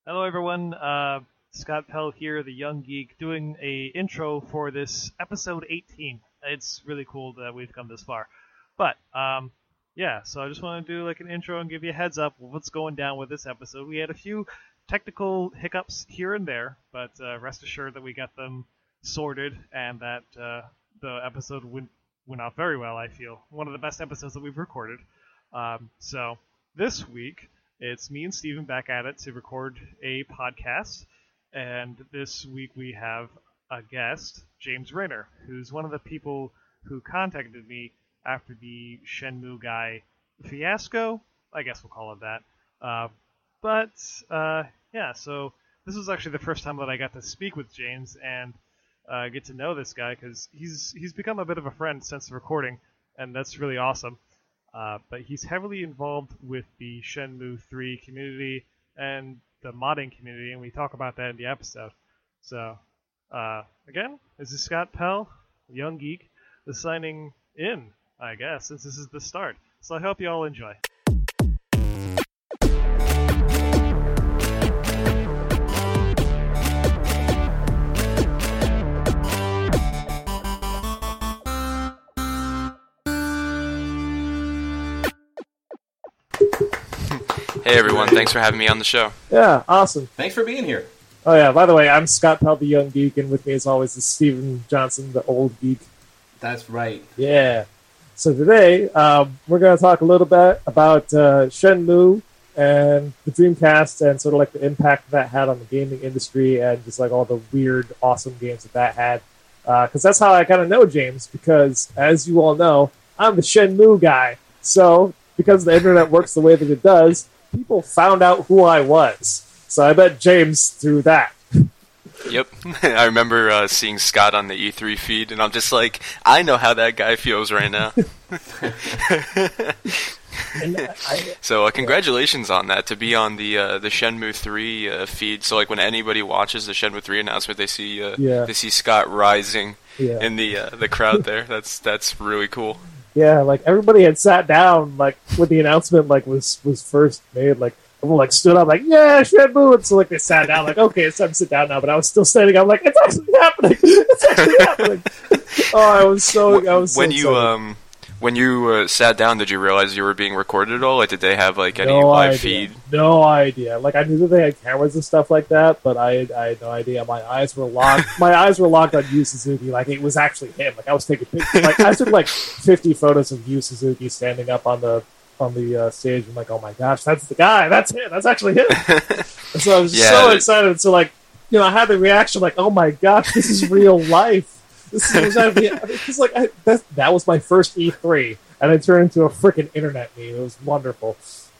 Hello, everyone. Scott Pell here, the Young Geek, doing a intro for this episode 18. It's really cool that we've come this far. But, yeah, so I just want to do like an intro and give you a heads up of what's going down with this episode. We had a few technical hiccups here and there, but rest assured that we got them sorted and that the episode went off very well, I feel. One of the best episodes that we've recorded. So this week, it's me and Steven back at it to record a podcast, and this week we have a guest, James Rayner, who's one of the people who contacted me after the Shenmue guy fiasco. I guess we'll call it that. Yeah, so this was actually the first time that I got to speak with James and get to know this guy, because he's become a bit of a friend since the recording, and that's really awesome. But he's heavily involved with the Shenmue 3 community and the modding community, and we talk about that in the episode. So, again, this is Scott Pell, Young Geek, the signing in, I guess, since this is the start. So I hope you all enjoy. Hey everyone, thanks for having me on the show. Yeah, awesome. Thanks for being here. Oh yeah, by the way, I'm Scott Pell, the Young Geek, and with me as always is Steven Johnson, the Old Geek. That's right. Yeah. So today, we're going to talk a little bit about Shenmue and the Dreamcast and sort of like the impact that had on the gaming industry and just like all the weird, awesome games that had. Because that's how I kind of know James, because as you all know, I'm the Shenmue guy. So, because the internet works the way that it does, people found out who I was. So I bet James through that. Yep. I remember seeing Scott on the E3 feed, and I'm just like, I know how that guy feels right now. So congratulations on that, to be on the Shenmue 3 feed. So like when anybody watches the Shenmue 3 announcement, they see Scott rising in the crowd there. That's really cool. Yeah, like everybody had sat down like when the announcement like was first made, like everyone like stood up like, yeah, Shenmue, and so like they sat down like, okay, it's time to sit down now, but I was still standing up like, it's actually happening. It's actually happening. Oh, I was so excited. When you sat down, did you realize you were being recorded at all? Like, did they have like any No live idea. feed? No idea. Like, I knew that they had cameras and stuff like that, but I had no idea. My eyes were locked. My eyes were locked on Yu Suzuki. Like, it was actually him. Like, I was taking pictures. Like, I took like 50 photos of Yu Suzuki standing up on the stage. I'm like, oh my gosh, that's the guy. That's him. That's actually him. And so I was so excited. So like, you know, I had the reaction like, oh my gosh, this is real life. Because like that was my first E3, and I turned into a freaking internet meme. It was wonderful.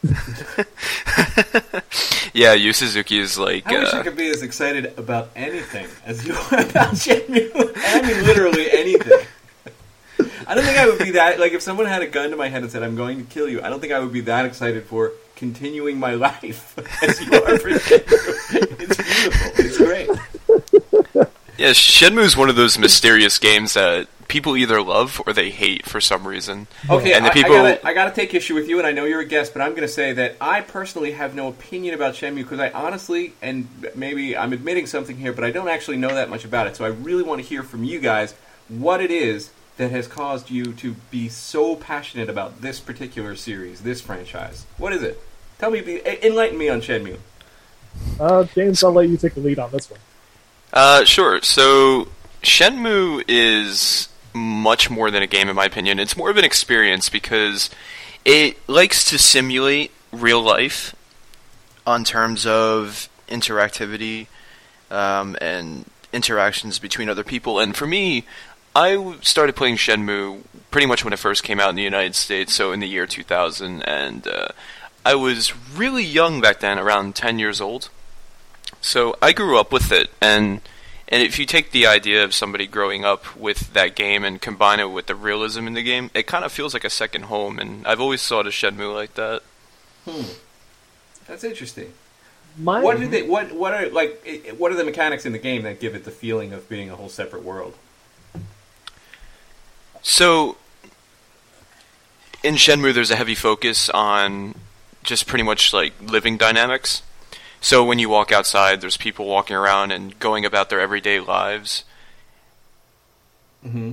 Yeah, Yu Suzuki is like. I wish I could be as excited about anything as you are about Shenmue. I mean, literally anything. I don't think I would be that. Like, if someone had a gun to my head and said, "I'm going to kill you," I don't think I would be that excited for continuing my life as you are for Shenmue. It's beautiful. It's great. Yeah, Shenmue is one of those mysterious games that people either love or they hate for some reason. Okay, and I gotta take issue with you, and I know you're a guest, but I'm gonna say that I personally have no opinion about Shenmue because I honestly, and maybe I'm admitting something here, but I don't actually know that much about it. So I really want to hear from you guys what it is that has caused you to be so passionate about this particular series, this franchise. What is it? Tell me, enlighten me on Shenmue. James, I'll let you take the lead on this one. Sure. So Shenmue is much more than a game, in my opinion. It's more of an experience because it likes to simulate real life on terms of interactivity and interactions between other people. And for me, I started playing Shenmue pretty much when it first came out in the United States, so in the year 2000, and I was really young back then, around 10 years old. So I grew up with it, and if you take the idea of somebody growing up with that game and combine it with the realism in the game, it kind of feels like a second home, and I've always thought of Shenmue like that. That's interesting. What are the mechanics in the game that give it the feeling of being a whole separate world? So in Shenmue, there's a heavy focus on just pretty much like living dynamics. So when you walk outside, there's people walking around and going about their everyday lives. Mm-hmm.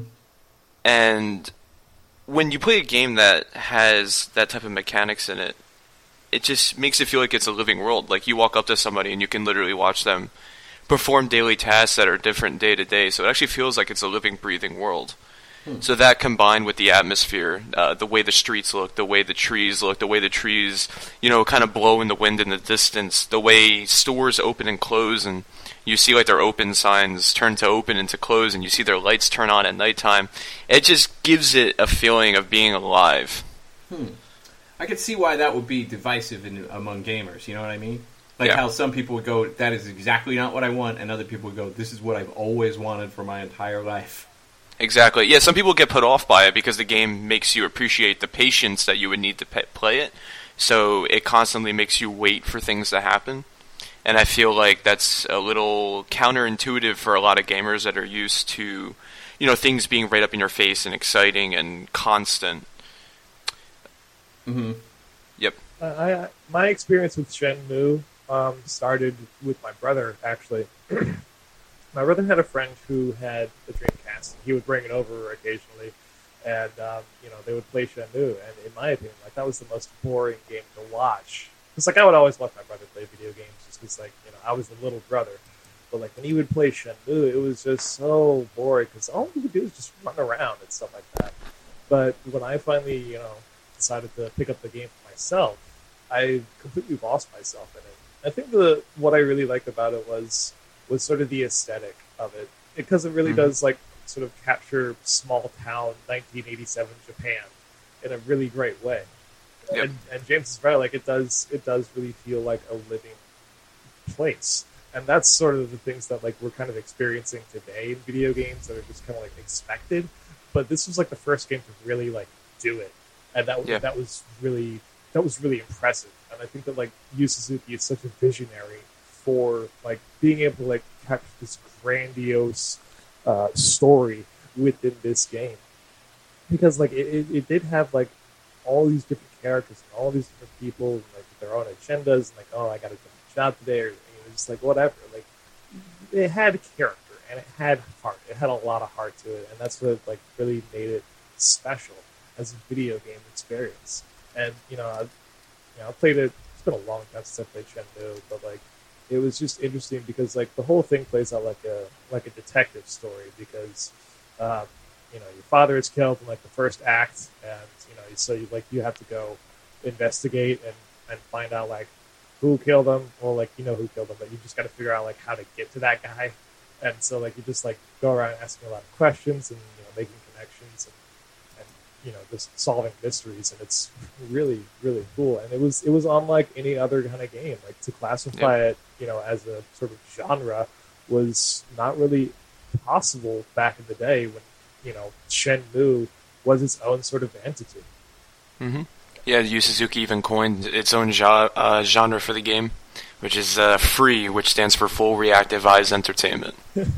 And when you play a game that has that type of mechanics in it, it just makes it feel like it's a living world. Like, you walk up to somebody and you can literally watch them perform daily tasks that are different day to day. So it actually feels like it's a living, breathing world. So that combined with the atmosphere, the way the streets look, the way the trees look, the way the trees, kind of blow in the wind in the distance, the way stores open and close, and you see like their open signs turn to open and to close, and you see their lights turn on at nighttime. It just gives it a feeling of being alive. I could see why that would be divisive among gamers, you know what I mean? Like how some people would go, that is exactly not what I want, and other people would go, this is what I've always wanted for my entire life. Exactly. Yeah, some people get put off by it because the game makes you appreciate the patience that you would need to play it. So it constantly makes you wait for things to happen. And I feel like that's a little counterintuitive for a lot of gamers that are used to, things being right up in your face and exciting and constant. Mm-hmm. Yep. My experience with Shenmue started with my brother, actually. My brother had a friend who had the Dreamcast. He would bring it over occasionally, and they would play Shenmue. And in my opinion, that was the most boring game to watch. It's I would always watch my brother play video games, just because I was the little brother. But when he would play Shenmue, it was just so boring because all he would do was just run around and stuff like that. But when I finally, decided to pick up the game for myself, I completely lost myself in it. I think what I really liked about it was sort of the aesthetic of it, because it really does sort of capture small town 1987 Japan in a really great way. Yep. And James is right, it does really feel like a living place. And that's sort of the things that we're kind of experiencing today in video games that are just kind of expected. But this was the first game to really do it, and that was really impressive. And I think that Yu Suzuki is such a visionary for being able to capture this grandiose story within this game, because it did have all these different characters and all these different people and, their own agendas, and I got to do my job today, or just whatever. It had character and it had heart. It had a lot of heart to it, and that's what really made it special as a video game experience. And I played it. It's been a long time since I played Shenmue, but it was just interesting because the whole thing plays out like a detective story, because your father is killed in the first act, and so you have to go investigate and find out who killed him. Well, who killed him, but you just got to figure out how to get to that guy. And so you just go around asking a lot of questions and making connections and just solving mysteries, and it's really, really cool. And it was unlike any other kind of game. To classify it, as a sort of genre was not really possible back in the day when, Shenmue was its own sort of entity. Mm-hmm. Yeah, Yu Suzuki even coined its own genre for the game, which is FREE, which stands for Full Reactive Eyes Entertainment.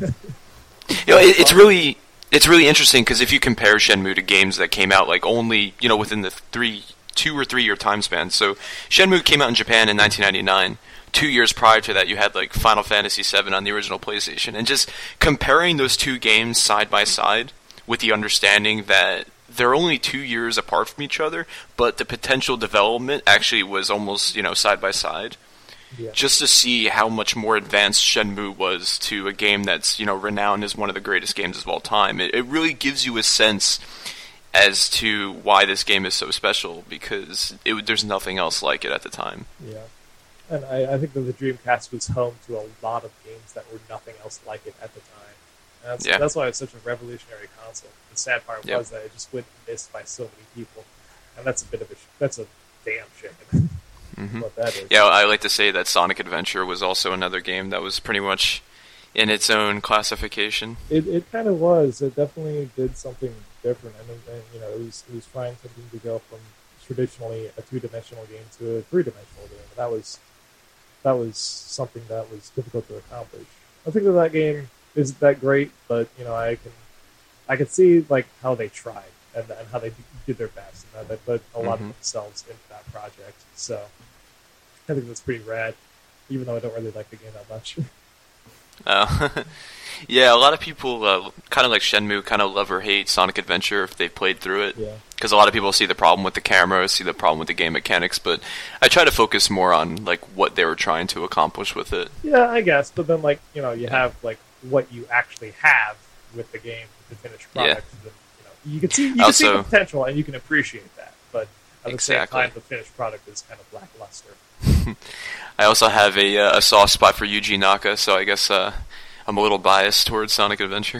It's really interesting, because if you compare Shenmue to games that came out only within the 2 or 3 year time span. So Shenmue came out in Japan in 1999. 2 years prior to that, you had Final Fantasy VII on the original PlayStation, and just comparing those two games side by side with the understanding that they're only 2 years apart from each other, but the potential development actually was almost side by side. Yeah. Just to see how much more advanced Shenmue was to a game that's renowned as one of the greatest games of all time. It really gives you a sense as to why this game is so special, because there's nothing else like it at the time. Yeah. And I think that the Dreamcast was home to a lot of games that were nothing else like it at the time. And that's why it's such a revolutionary console. The sad part was that it just went missed by so many people, and that's a damn shame. Mm-hmm. What that is. Yeah, I like to say that Sonic Adventure was also another game that was pretty much in its own classification. It kind of was. It definitely did something different, and it was trying something to go from traditionally a 2-dimensional game to a 3-dimensional game. And that was something that was difficult to accomplish. I think that game isn't that great, but I can see how they tried and how they did their best, and how they put a lot of themselves into that project. So I think that's pretty rad. even though I don't really like the game that much. Yeah, a lot of people kind of like Shenmue, kind of love or hate Sonic Adventure if they've played through it. Yeah. Because a lot of people see the problem with the camera, see the problem with the game mechanics, but I try to focus more on like what they were trying to accomplish with it. Yeah, I guess. But then, like, you have like what you actually have with the game, the finished product. Yeah. And, you can see the potential and you can appreciate that. But at the same time, the finished product is kind of lackluster. I also have a soft spot for Yuji Naka, so I guess I'm a little biased towards Sonic Adventure.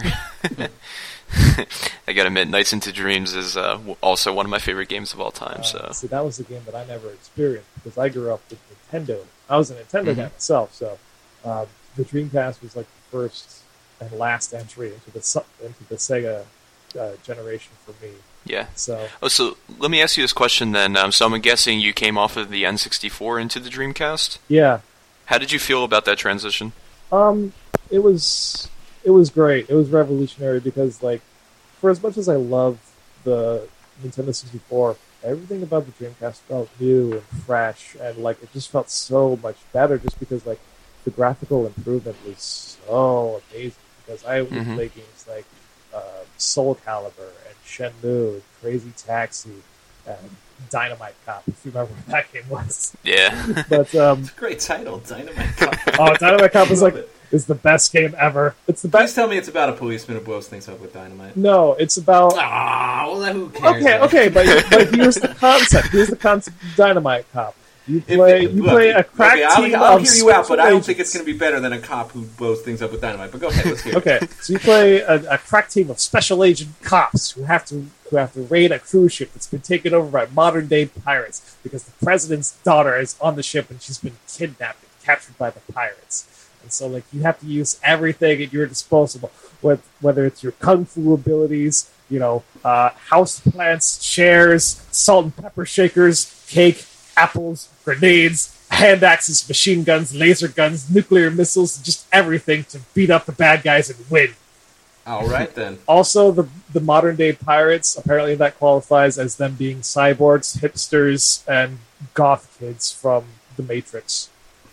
I gotta admit, Nights into Dreams is also one of my favorite games of all time. See, that was a game that I never experienced because I grew up with Nintendo. I was a Nintendo guy myself, so the Dreamcast was like the first and last entry into the Sega generation for me. Yeah. So let me ask you this question then. So I'm guessing you came off of the N64 into the Dreamcast? Yeah. How did you feel about that transition? It was great. It was revolutionary because, like, for as much as I love the Nintendo 64, everything about the Dreamcast felt new and fresh, and like it just felt so much better just because like the graphical improvement was so amazing. Because I would play games like Soul Calibur and Shenmue and Crazy Taxi and Dynamite Cop, if you remember what that game was. Yeah. But it's a great title, Dynamite Cop. Oh, Dynamite Cop is the best game ever. It's the best. Please tell me it's about a policeman who blows things up with dynamite. No, it's about. Well, then who cares? Okay, but here's the concept. Here's the concept of Dynamite Cop. You play a crack team I'll of hear you out, but I don't agents. think it's going to be better than a cop who blows things up with dynamite. But go ahead, let's hear it. Okay, so you play a crack team of special agent cops who have to raid a cruise ship that's been taken over by modern day pirates because the president's daughter is on the ship and she's been kidnapped and captured by the pirates. And so, like, you have to use everything at your disposal, whether it's your kung fu abilities, house plants, chairs, salt and pepper shakers, cake, apples, grenades, hand axes, machine guns, laser guns, nuclear missiles, just everything to beat up the bad guys and win. All right, then. Also, the modern-day pirates, apparently that qualifies as them being cyborgs, hipsters, and goth kids from The Matrix.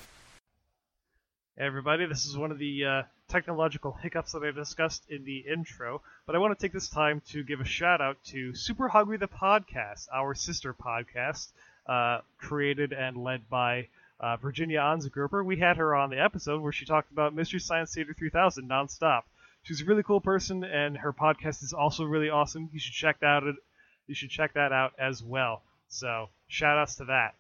Hey everybody, this is one of the technological hiccups that I discussed in the intro, but I want to take this time to give a shout-out to Super Hungry the Podcast, our sister podcast, created and led by Virginia Anzengruber. We had her on the episode where she talked about Mystery Science Theater 3000 nonstop. She's a really cool person, and her podcast is also really awesome. You should check that out as well. So, shout-outs to that.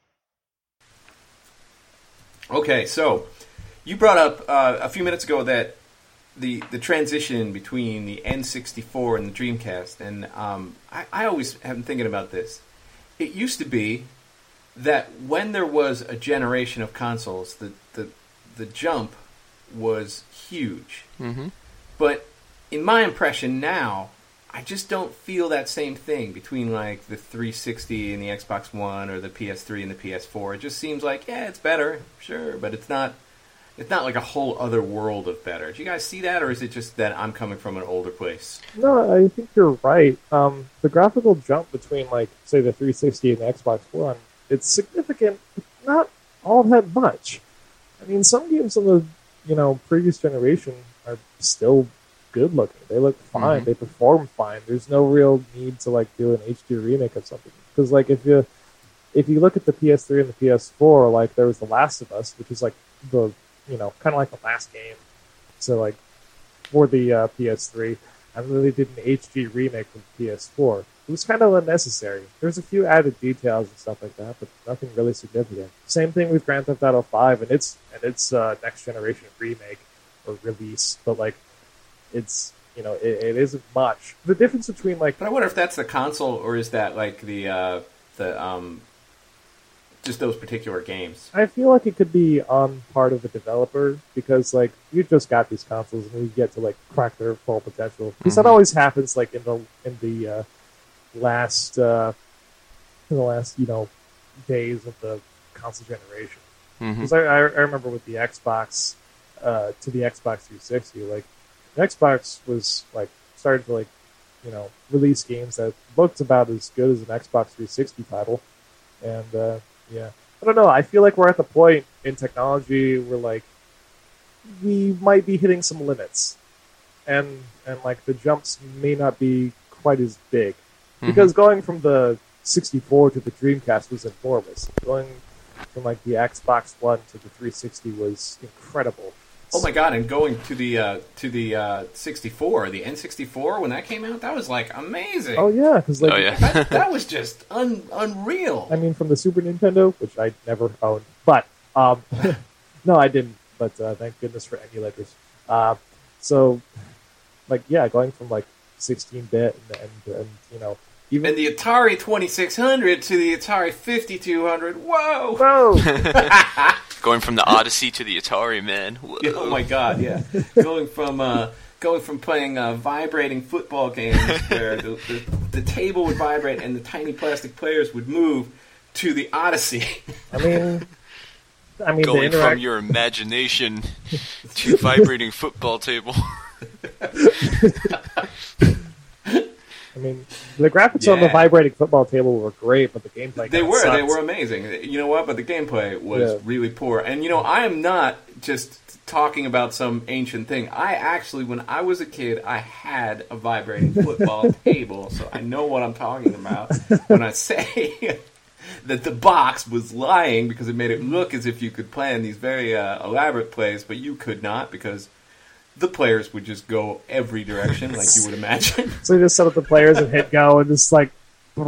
Okay, so you brought up a few minutes ago that the transition between the N64 and the Dreamcast, and I always have been thinking about this. It used to be that when there was a generation of consoles, the jump was huge. Mm-hmm. But in my impression now, I just don't feel that same thing between like the 360 and the Xbox One or the PS3 and the PS4. It just seems like, yeah, it's better, sure, but it's not like a whole other world of better. Do you guys see that, or is it just that I'm coming from an older place? No, I think you're right. The graphical jump between, like, say, the 360 and the Xbox One, it's significant, but not all that much. I mean, some games on the previous generation are still good looking. They look fine. Mm-hmm. They perform fine. There's no real need to like do an HD remake of something. Because like if you look at the PS3 and the PS4, like there was The Last of Us, which is like the kind of like the last game. So like for the PS3, and then they did an HD remake for the PS4. It was kind of unnecessary. There's a few added details and stuff like that, but nothing really significant. Same thing with Grand Theft Auto 5 and its next generation remake or release, but like it's it isn't much. The difference between like, but I wonder if that's the console or is that like the just those particular games. I feel like it could be on part of the developer because like you just got these consoles and you get to like crack their full potential. Because that always happens like in the last days of the console generation. Because I remember with the Xbox to the Xbox 360, like the Xbox was like started to like release games that looked about as good as an Xbox 360 title, and I don't know. I feel like we're at the point in technology where like we might be hitting some limits, and like the jumps may not be quite as big because going from the 64 to the Dreamcast was enormous. Going from like the Xbox One to the 360 was incredible. Oh my god! And going to the 64, the N64 when that came out, that was like amazing. Oh yeah, because like that was just unreal. I mean, from the Super Nintendo, which I never owned, but no, I didn't. But thank goodness for emulators. So, like, yeah, going from like 16-bit and you know, even and the Atari 2600 to the Atari 5200. Whoa! whoa. Going from the Odyssey to the Atari, man. Whoa. Yeah, oh my god, yeah. going from playing vibrating football games where the table would vibrate and the tiny plastic players would move to the Odyssey. I mean, Going from your imagination to vibrating football table. I mean, the graphics on the vibrating football table were great, but the gameplay they were amazing. You know what? But the gameplay was really poor. And you know, I am not just talking about some ancient thing. I actually, when I was a kid, I had a vibrating football table, so I know what I'm talking about when I say that the box was lying because it made it look as if you could plan these very elaborate plays, but you could not because the players would just go every direction, like you would imagine. So you just set up the players and hit go, and just like. And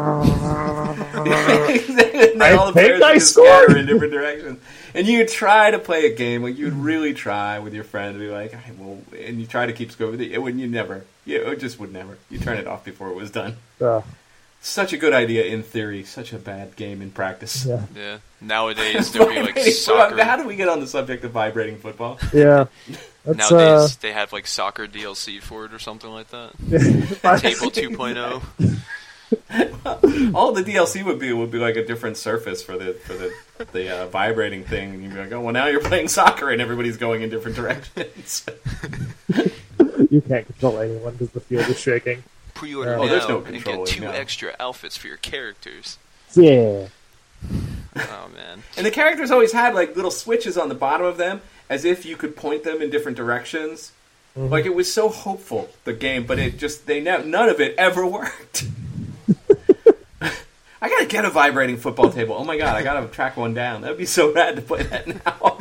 then all the players would just scatter in different directions. And you would try to play a game, like you would really try with your friend to be like, hey, well, and you try to keep score with it. It just would never. You turn it off before it was done. Such a good idea in theory, such a bad game in practice. Yeah. Nowadays, there'll be like soccer. How do we get on the subject of vibrating football? Yeah. Nowadays, they have like soccer DLC for it or something like that. Table 2.0. All the DLC would be like a different surface for the vibrating thing, and you'd be like, oh, well, now you're playing soccer, and everybody's going in different directions. You can't control anyone because the field is shaking. Pre-order now there's no and control get 2 now. extra outfits for your characters. Yeah. Oh man! And the characters always had like little switches on the bottom of them, as if you could point them in different directions. Mm-hmm. Like it was so hopeful, the game, but none of it ever worked. I gotta get a vibrating football table. Oh my god, I gotta track one down. That'd be so rad to play that now.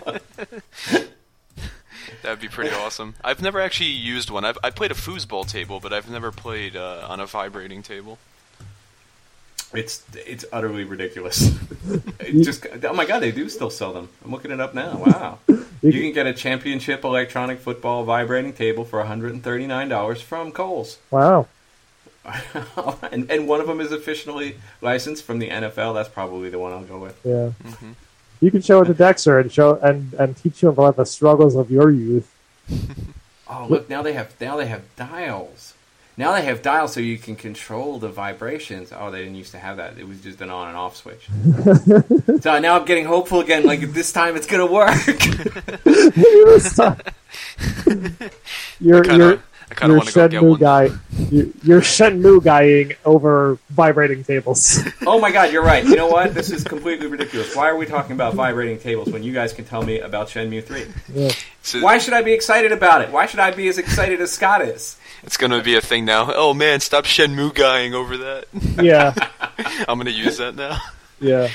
That'd be pretty awesome. I've never actually used one. I played a foosball table, but I've never played on a vibrating table. It's utterly ridiculous. Oh my god, they do still sell them. I'm looking it up now. Wow. You can get a championship electronic football vibrating table for $139 from Kohl's. Wow. and one of them is officially licensed from the NFL. That's probably the one I'll go with. Yeah. Mm-hmm. You can show it to Dexter and teach him about the struggles of your youth. Oh, look! Now they have dials. Now they have dials so you can control the vibrations. Oh, they didn't used to have that. It was just an on and off switch. So now I'm getting hopeful again. Like this time it's gonna work. You're I kind of want to go get one. You're Shenmue guying over vibrating tables. Oh my god, you're right. You know what? This is completely ridiculous. Why are we talking about vibrating tables when you guys can tell me about Shenmue 3? Yeah. So, why should I be excited about it? Why should I be as excited as Scott is? It's going to be a thing now. Oh man, stop Shenmue guying over that. Yeah. I'm going to use that now. Yeah.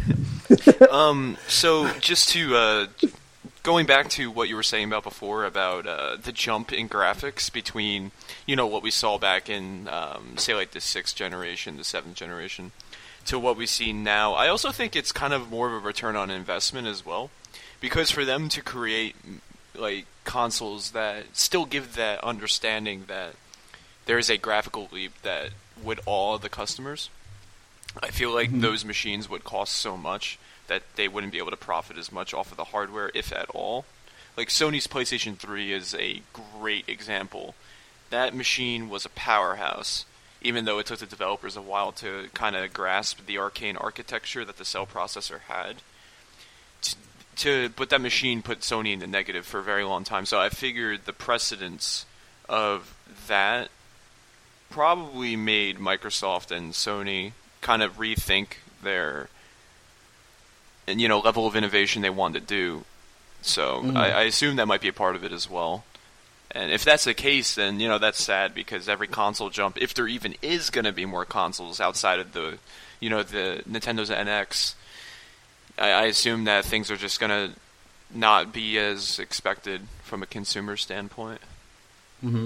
So just to... going back to what you were saying about before about the jump in graphics between, what we saw back in, say, like the 6th generation, the 7th generation, to what we see now, I also think it's kind of more of a return on investment as well. Because for them to create, like, consoles that still give that understanding that there is a graphical leap that would awe the customers, I feel like those machines would cost so much that they wouldn't be able to profit as much off of the hardware, if at all. Like, Sony's PlayStation 3 is a great example. That machine was a powerhouse, even though it took the developers a while to kind of grasp the arcane architecture that the cell processor had. But that machine put Sony in the negative for a very long time, so I figured the precedence of that probably made Microsoft and Sony kind of rethink their level of innovation they wanted to do. So I assume that might be a part of it as well. And if that's the case, then that's sad, because every console jump, if there even is going to be more consoles outside of the the Nintendo's NX, I assume that things are just going to not be as expected from a consumer standpoint. Mm-hmm.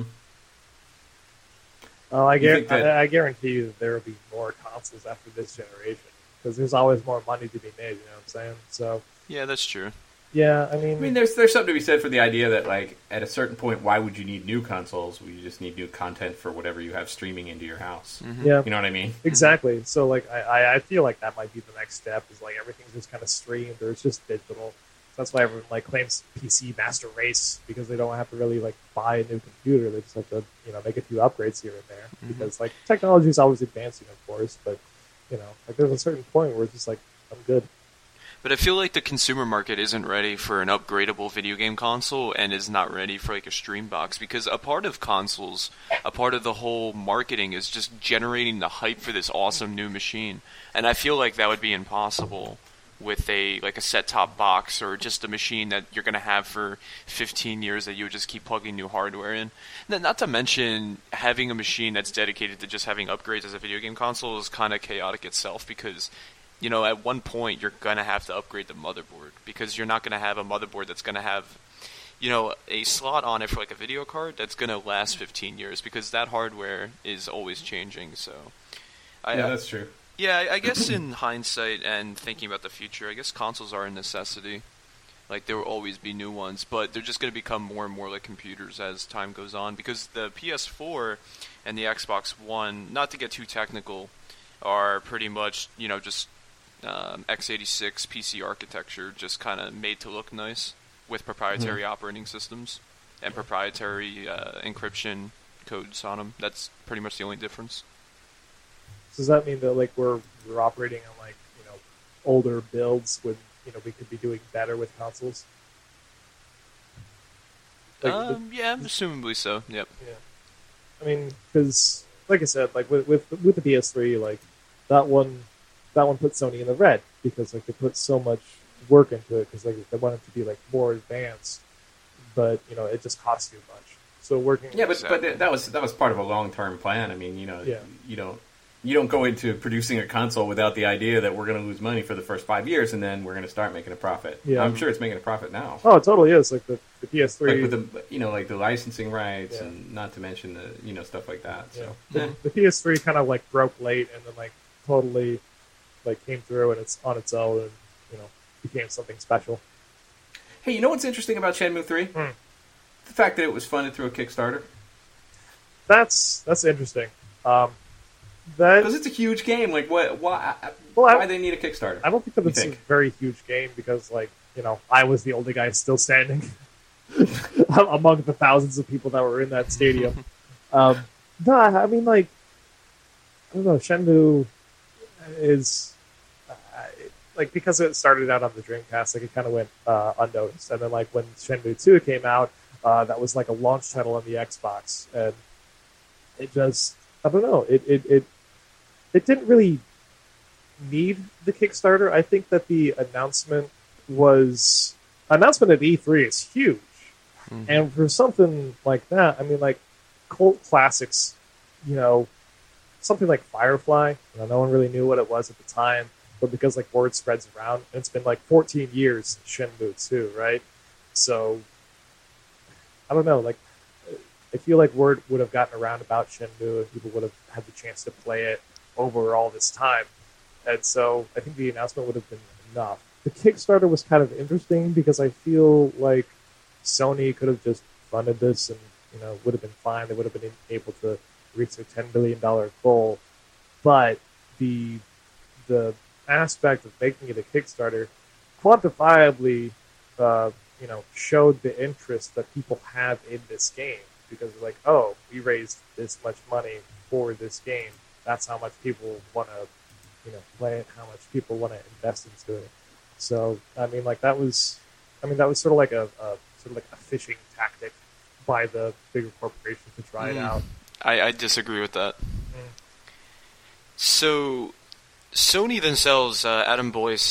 I guarantee you that there will be more consoles after this generation, because there's always more money to be made. You know what I'm saying? So yeah, that's true. Yeah, I mean, there's something to be said for the idea that, like, at a certain point, why would you need new consoles? Well, you just need new content for whatever you have streaming into your house. Mm-hmm. Yeah, you know what I mean? Exactly. So, like, I feel like that might be the next step. Is like everything's just kind of streamed, or it's just digital. That's why everyone claims PC master race, because they don't have to really buy a new computer. They just have to make a few upgrades here and there, because technology is always advancing, of course. But there's a certain point where it's just I'm good. But I feel like the consumer market isn't ready for an upgradable video game console, and is not ready for a stream box, because a part of consoles, a part of the whole marketing is just generating the hype for this awesome new machine. And I feel like that would be impossible with a set-top box, or just a machine that you're going to have for 15 years that you would just keep plugging new hardware in. Not to mention, having a machine that's dedicated to just having upgrades as a video game console is kind of chaotic itself, because at one point you're going to have to upgrade the motherboard, because you're not going to have a motherboard that's going to have a slot on it for a video card that's going to last 15 years, because that hardware is always changing. So yeah, that's true. Yeah, I guess in hindsight and thinking about the future, I guess consoles are a necessity. There will always be new ones, but they're just going to become more and more like computers as time goes on, because the PS4 and the Xbox One, not to get too technical, are pretty much, just x86 PC architecture, just kind of made to look nice, with proprietary operating systems and proprietary encryption codes on them. That's pretty much the only difference. Does that mean that we're operating on older builds when we could be doing better with consoles? Yeah, assumably so. Yep. Yeah. I mean, because like I said, with the PS3, that one put Sony in the red, because they put so much work into it, because they wanted to be more advanced, but it just costs too much. So working. Yeah, but that was part of a long-term plan. I mean, you don't go into producing a console without the idea that we're going to lose money for the first 5 years, and then we're going to start making a profit. Yeah. I'm sure it's making a profit now. Oh, it totally is. The PS3, with the the licensing rights, and not to mention the stuff like that. So the PS3 kind of broke late, and then totally came through, and it's on its own, and became something special. Hey, you know what's interesting about Shenmue 3? The fact that it was funded through a Kickstarter. That's interesting. Because it's a huge game. Why they need a Kickstarter? I don't think that it's a very huge game, because I was the only guy still standing among the thousands of people that were in that stadium. No, I mean I don't know. Shenmue is because it started out on the Dreamcast, it kind of went unnoticed, and then when Shenmue 2 came out, that was a launch title on the Xbox, and it just, I don't know, it didn't really need the Kickstarter. I think that the announcement at E3 is huge, and for something like that, I mean, cult classics, something like Firefly, no one really knew what it was at the time, but because word spreads around, and it's been 14 years since Shenmue 2, right? So I don't know, I feel word would have gotten around about Shenmue, and people would have had the chance to play it over all this time. And so I think the announcement would have been enough. The Kickstarter was kind of interesting, because I feel like Sony could have just funded this, and would have been fine. They would have been able to reach their $10 billion goal. But the aspect of making it a Kickstarter quantifiably showed the interest that people have in this game, because they're oh, we raised this much money for this game. That's how much people want to play it, how much people want to invest into it. So I mean that was sort of a fishing tactic by the bigger corporations to try it out. I disagree with that. So Sony themselves, Adam Boyce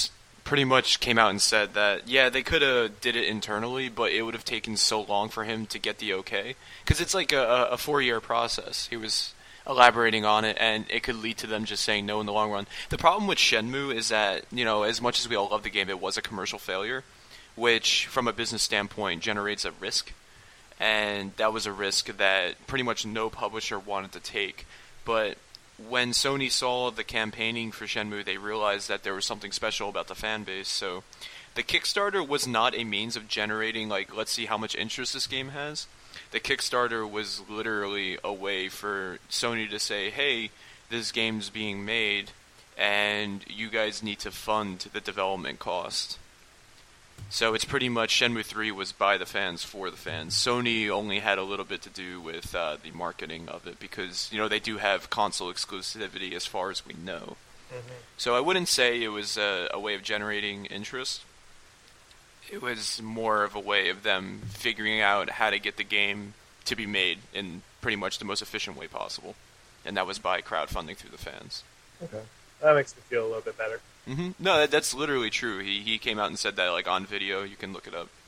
pretty much came out and said that, yeah, they could have did it internally, but it would have taken so long for him to get the okay. Because it's like a 4-year process. He was elaborating on it, and it could lead to them just saying no in the long run. The problem with Shenmue is that, as much as we all love the game, it was a commercial failure, which, from a business standpoint, generates a risk. And that was a risk that pretty much no publisher wanted to take. But when Sony saw the campaigning for Shenmue, they realized that there was something special about the fan base. So the Kickstarter was not a means of generating, let's see how much interest this game has. The Kickstarter was literally a way for Sony to say, hey, this game's being made, and you guys need to fund the development cost. So it's pretty much Shenmue 3 was by the fans, for the fans. Sony only had a little bit to do with the marketing of it because, they do have console exclusivity as far as we know. Mm-hmm. So I wouldn't say it was a way of generating interest. It was more of a way of them figuring out how to get the game to be made in pretty much the most efficient way possible. And that was by crowdfunding through the fans. Okay. That makes me feel a little bit better. Mm-hmm. No, that's literally true. He came out and said that on video. You can look it up.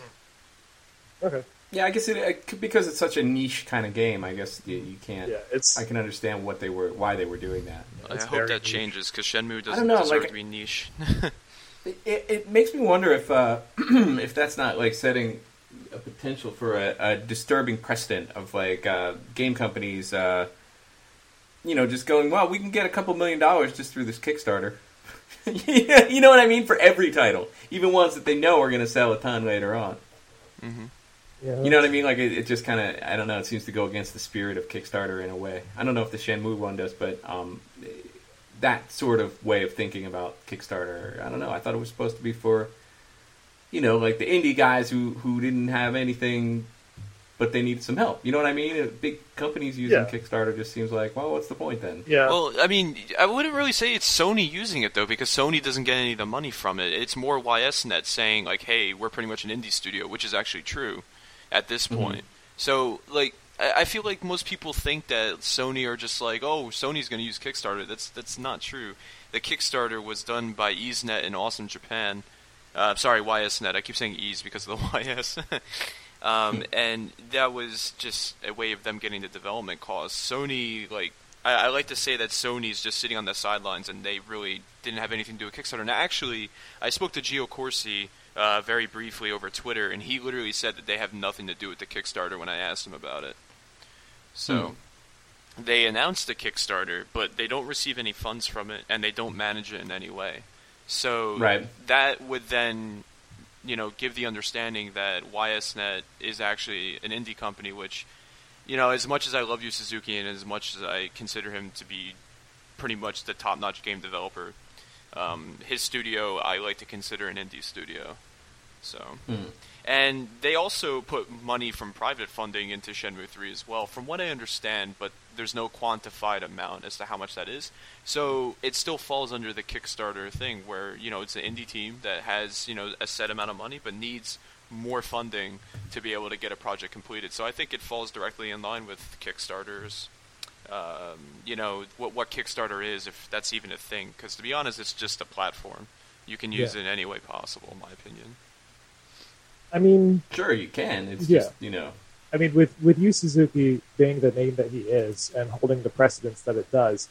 Okay. Yeah, I guess because it's such a niche kind of game. I guess you can't. Yeah, I can understand why they were doing that. I hope that changes because Shenmue doesn't deserve to be niche. It makes me wonder if if that's not setting a potential for a disturbing precedent of game companies, just going, well, we can get a couple $1 million just through this Kickstarter. You know what I mean? For every title, even ones that they know are going to sell a ton later on. Mm-hmm. Yeah, you know what I mean? It just kind of, I don't know, it seems to go against the spirit of Kickstarter in a way. I don't know if the Shenmue one does, but that sort of way of thinking about Kickstarter, I don't know. I thought it was supposed to be for, the indie guys who didn't have anything, but they needed some help. You know what I mean? Big companies using Kickstarter just seems like, well, what's the point then? Yeah. Well, I mean, I wouldn't really say it's Sony using it, though, because Sony doesn't get any of the money from it. It's more YSNet saying, hey, we're pretty much an indie studio, which is actually true at this point. Mm-hmm. So, I feel like most people think that Sony are just Sony's going to use Kickstarter. That's not true. The Kickstarter was done by EaseNet in Awesome Japan. Sorry, YSNet. I keep saying Ease because of the YS. And that was just a way of them getting the development costs. Sony, I like to say that Sony's just sitting on the sidelines and they really didn't have anything to do with Kickstarter. Now, actually, I spoke to Gio Corsi very briefly over Twitter, and he literally said that they have nothing to do with the Kickstarter when I asked him about it. So, they announced the Kickstarter, but they don't receive any funds from it, and they don't manage it in any way. So, that would then, give the understanding that YSNet is actually an indie company, which, as much as I love Yu Suzuki and as much as I consider him to be pretty much the top-notch game developer, his studio I like to consider an indie studio. So, and they also put money from private funding into Shenmue 3 as well, from what I understand, but there's no quantified amount as to how much that is. So it still falls under the Kickstarter thing where, it's an indie team that has, a set amount of money but needs more funding to be able to get a project completed. So I think it falls directly in line with Kickstarter's, what Kickstarter is, if that's even a thing. Because to be honest, it's just a platform. You can use it in any way possible, in my opinion. I mean, sure you can. It's just, I mean, with Yu Suzuki being the name that he is and holding the precedence that it does,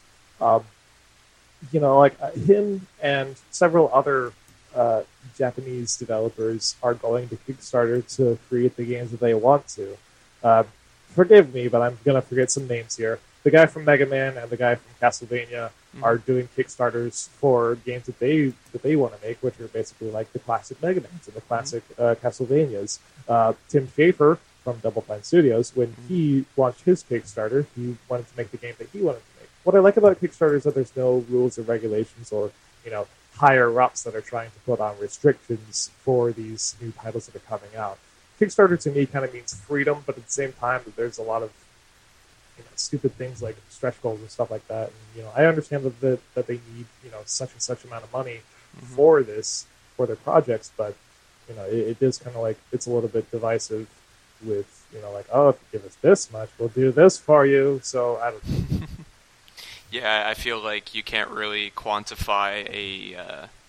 him and several other Japanese developers are going to Kickstarter to create the games that they want to. Forgive me, but I'm going to forget some names here. The guy from Mega Man and the guy from Castlevania are doing Kickstarters for games that they want to make, which are basically like the classic Mega Mans and the classic Castlevanias. Tim Schafer from Double Fine Studios, when he launched his Kickstarter, he wanted to make the game that he wanted to make. What I like about Kickstarter is that there's no rules or regulations or, higher-ups that are trying to put on restrictions for these new titles that are coming out. Kickstarter to me kind of means freedom, but at the same time, there's a lot of stupid things like stretch goals and stuff like that. And, I understand that they need such and such amount of money for their projects, but it is kind of it's a little bit divisive with if you give us this much, we'll do this for you. So I don't know. Yeah, I feel like you can't really quantify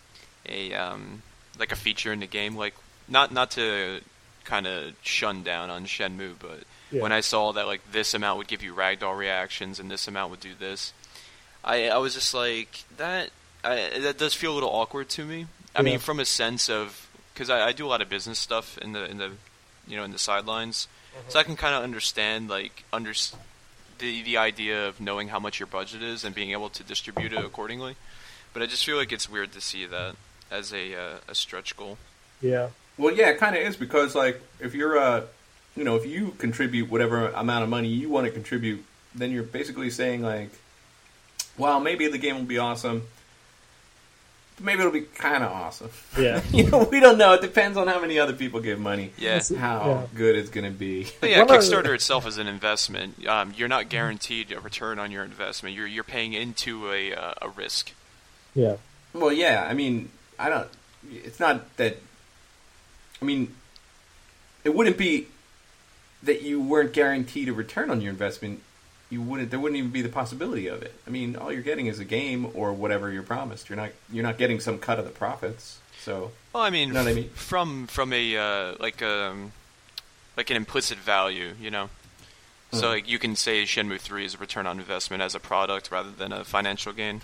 like a feature in the game. Like not to kind of shun down on Shenmue, but when I saw that like this amount would give you ragdoll reactions and this amount would do this, I was just like that does feel a little awkward to me. I mean, from a sense of, because I do a lot of business stuff in the sidelines, so I can kind of understand the idea of knowing how much your budget is and being able to distribute it accordingly. But I just feel like it's weird to see that as a stretch goal. Yeah. Well, yeah, it kind of is, because like if you're if you contribute whatever amount of money you want to contribute, then you're basically saying like, well, maybe the game will be awesome. Maybe it'll be kind of awesome. Yeah. We don't know. It depends on how many other people give money. Yeah. How good it's going to be. But yeah, Kickstarter itself is an investment. You're not guaranteed a return on your investment. You're paying into a risk. Yeah. Well, yeah. I mean, it's not that. I mean, it wouldn't be that you weren't guaranteed a return on your investment. There wouldn't even be the possibility of it. I mean, all you're getting is a game or whatever you're promised. You're not getting some cut of the profits. So, well, I mean, you know what I mean? from a like an implicit value, So like you can say Shenmue 3 is a return on investment as a product rather than a financial gain.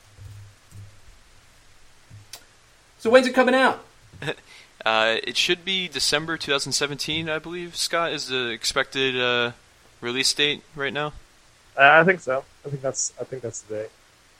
So when's it coming out? It should be December 2017, I believe. Scott, is the expected release date right now? I think so. I think that's the date.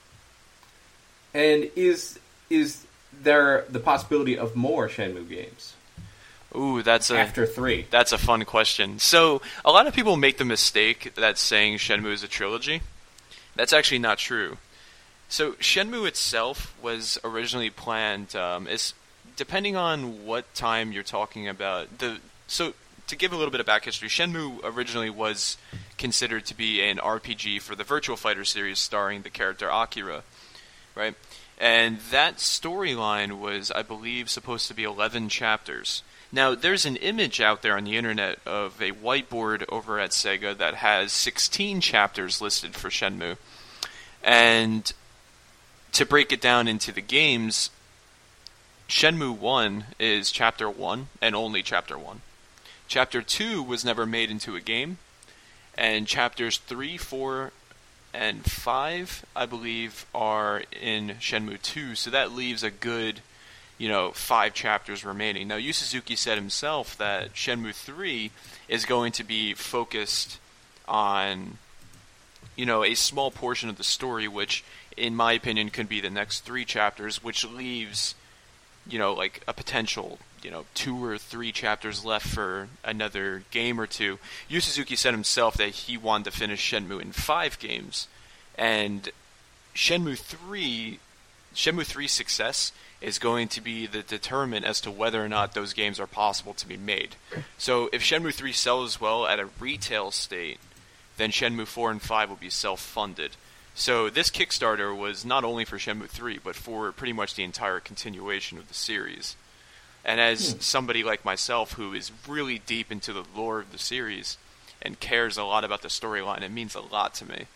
And is there the possibility of more Shenmue games? Ooh, after 3. That's a fun question. So a lot of people make the mistake that saying Shenmue is a trilogy. That's actually not true. So Shenmue itself was originally planned depending on what time you're talking about. So to give a little bit of back history, Shenmue originally was considered to be an RPG for the Virtua Fighter series starring the character Akira, right? And that storyline was, I believe, supposed to be 11 chapters. Now, there's an image out there on the internet of a whiteboard over at Sega that has 16 chapters listed for Shenmue. And to break it down into the games, Shenmue 1 is Chapter 1 and only Chapter 1. Chapter 2 was never made into a game, and Chapters 3, 4, and 5, I believe, are in Shenmue 2, so that leaves a good, 5 chapters remaining. Now, Yu Suzuki said himself that Shenmue 3 is going to be focused on, a small portion of the story, which, in my opinion, could be the next 3 chapters, which leaves, like a potential 2 or 3 chapters left for another game or two. Yu Suzuki said himself that he wanted to finish Shenmue in 5 games, and Shenmue 3's success is going to be the determinant as to whether or not those games are possible to be made. So if Shenmue 3 sells well at a retail state, then Shenmue 4 and 5 will be self-funded. So this Kickstarter was not only for Shenmue 3, but for pretty much the entire continuation of the series. And as somebody like myself who is really deep into the lore of the series and cares a lot about the storyline, it means a lot to me.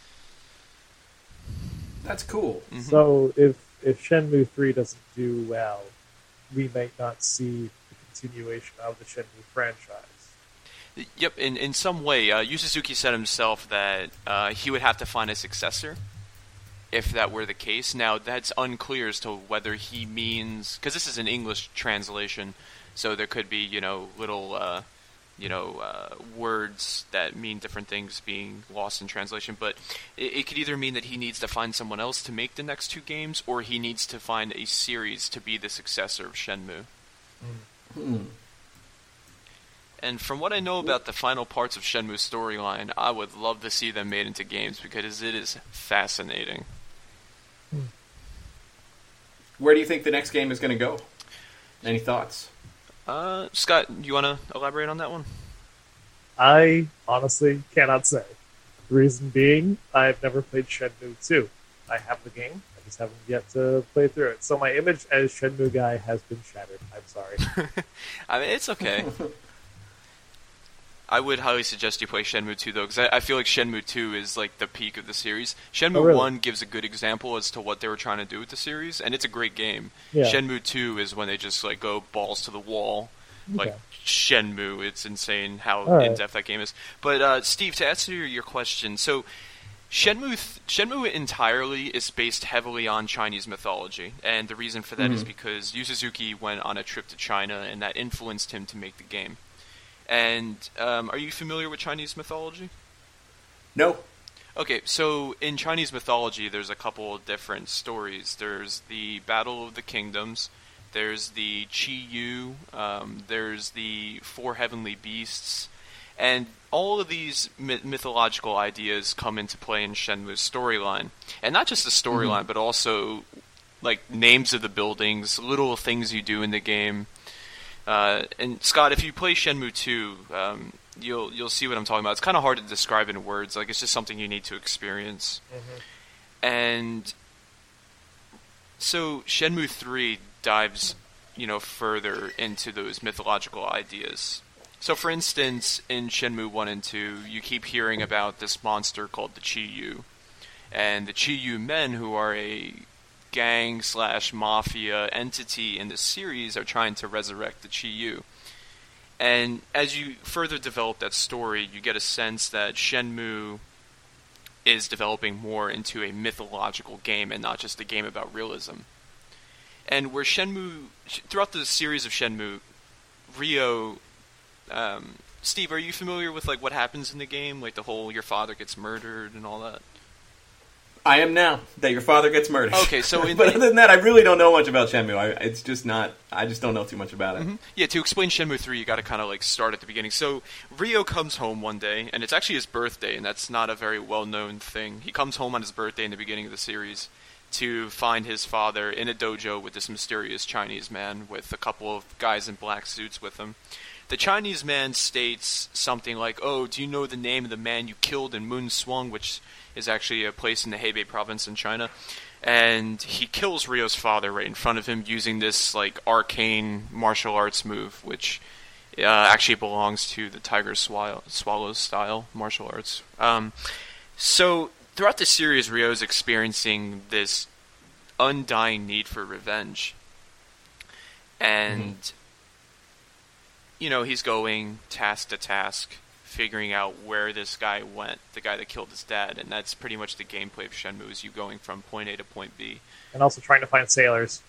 That's cool. Mm-hmm. So if Shenmue 3 doesn't do well, we may not see the continuation of the Shenmue franchise. Yep, in some way. Yu Suzuki said himself that he would have to find a successor if that were the case. Now, that's unclear as to whether he means... Because this is an English translation, so there could be, little, words that mean different things being lost in translation. But it could either mean that he needs to find someone else to make the next 2 games, or he needs to find a series to be the successor of Shenmue. And from what I know about the final parts of Shenmue's storyline, I would love to see them made into games because it is fascinating. Where do you think the next game is going to go? Any thoughts? Scott, you want to elaborate on that one? I honestly cannot say. The reason being, I've never played Shenmue 2. I have the game, I just haven't yet to play through it. So my image as Shenmue guy has been shattered. I'm sorry. I mean, it's okay. I would highly suggest you play Shenmue 2 though, because I feel like Shenmue 2 is like the peak of the series. Shenmue Oh, really? 1 gives a good example as to what they were trying to do with the series, and it's a great game. Yeah. Shenmue 2 is when they just like go balls to the wall, like Okay. Shenmue. It's insane how All right. in depth that game is. But Steve, to answer your question, so Shenmue entirely is based heavily on Chinese mythology, and the reason for that is because Yu Suzuki went on a trip to China, and that influenced him to make the game. And are you familiar with Chinese mythology? No. Okay, so in Chinese mythology, there's a couple of different stories. There's the Battle of the Kingdoms, there's the Qi Yu, there's the Four Heavenly Beasts, and all of these mythological ideas come into play in Shenmue's storyline. And not just the storyline, but also like names of the buildings, little things you do in the game. And Scott, if you play Shenmue 2, you'll see what I'm talking about. It's kind of hard to describe in words. Like, it's just something you need to experience. And so Shenmue 3 dives, further into those mythological ideas. So, for instance, in Shenmue 1 and 2, you keep hearing about this monster called the Qi Yu. And the Qi Yu men, who are a gang/mafia entity in the series, are trying to resurrect the Qi Yu. And as you further develop that story, you get a sense that Shenmue is developing more into a mythological game and not just a game about realism. And where Shenmue, throughout the series of Shenmue, Ryo, Steve, are you familiar with like what happens in the game? Like the whole your father gets murdered and all that? I am now that your father gets murdered. Okay, so but other than that, I really don't know much about Shenmue. I just don't know too much about it. Yeah, to explain Shenmue 3, you got to kind of like start at the beginning. So Ryo comes home one day, and it's actually his birthday, and that's not a very well-known thing. He comes home on his birthday in the beginning of the series to find his father in a dojo with this mysterious Chinese man with a couple of guys in black suits with him. The Chinese man states something like, "Oh, do you know the name of the man you killed in Moon Swung," which is actually a place in the Hebei province in China. And he kills Ryo's father right in front of him using this like arcane martial arts move, which actually belongs to the Tiger Swallow style martial arts. So throughout the series, Ryo is experiencing this undying need for revenge. And he's going task to task, figuring out where this guy went, the guy that killed his dad, and that's pretty much the gameplay of Shenmue, is you going from point A to point B. And also trying to find sailors.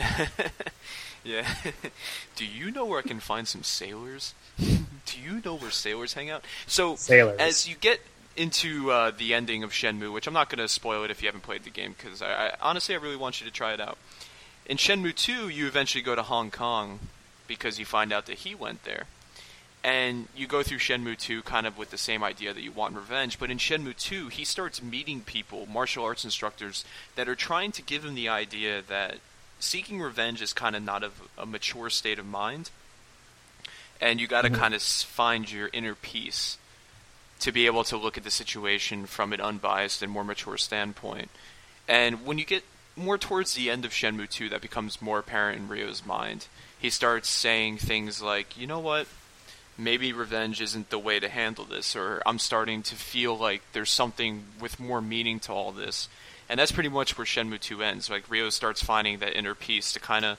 Yeah. Do you know where I can find some sailors? Do you know where sailors hang out? So, Sailors. as you get into the ending of Shenmue, which I'm not going to spoil it if you haven't played the game, because I honestly, I really want you to try it out. In Shenmue 2, you eventually go to Hong Kong, because you find out that he went there. And you go through Shenmue 2 kind of with the same idea that you want revenge, but in Shenmue 2, he starts meeting people, martial arts instructors, that are trying to give him the idea that seeking revenge is kind of not a mature state of mind, and you got to kind of find your inner peace to be able to look at the situation from an unbiased and more mature standpoint. And when you get more towards the end of Shenmue 2, that becomes more apparent in Ryo's mind. He starts saying things like, you know what? Maybe revenge isn't the way to handle this, or I'm starting to feel like there's something with more meaning to all this. And that's pretty much where Shenmue 2 ends. Like, Ryo starts finding that inner peace to kind of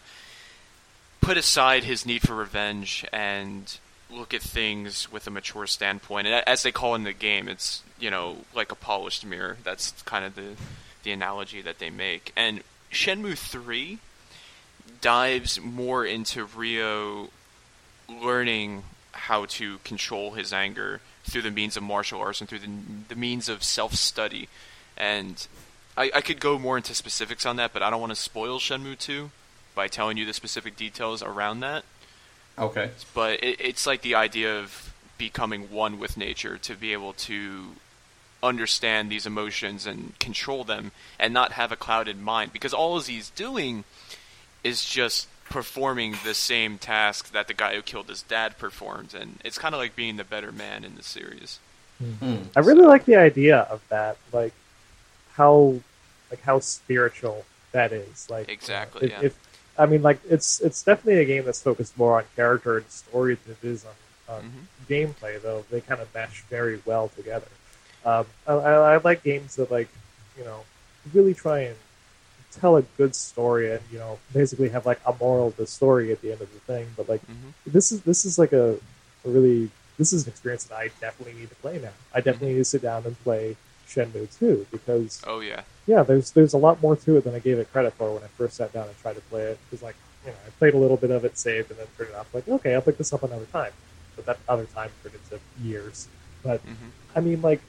put aside his need for revenge and look at things with a mature standpoint. And as they call in the game, it's, like a polished mirror. That's kind of the analogy that they make. And Shenmue 3 dives more into Ryo learning how to control his anger through the means of martial arts and through the means of self-study. And I could go more into specifics on that, but I don't want to spoil Shenmue 2 by telling you the specific details around that. Okay. But it's like the idea of becoming one with nature, to be able to understand these emotions and control them and not have a clouded mind. Because all he's doing is just performing the same task that the guy who killed his dad performed, and it's kind of like being the better man in the series. I really like the idea of that, like how spiritual that is. Like exactly, it's definitely a game that's focused more on character and story than it is gameplay, though they kind of mesh very well together. I like games that really try and tell a good story and basically have like a moral to the story at the end of the thing. But like this is like a really this is an experience that I definitely need to play now. I definitely need to sit down and play Shenmue 2 because there's a lot more to it than I gave it credit for when I first sat down and tried to play it. Because like I played a little bit of it, saved, and then turned it off. Like okay, I'll pick this up another time. But that other time turned into years. But I mean, like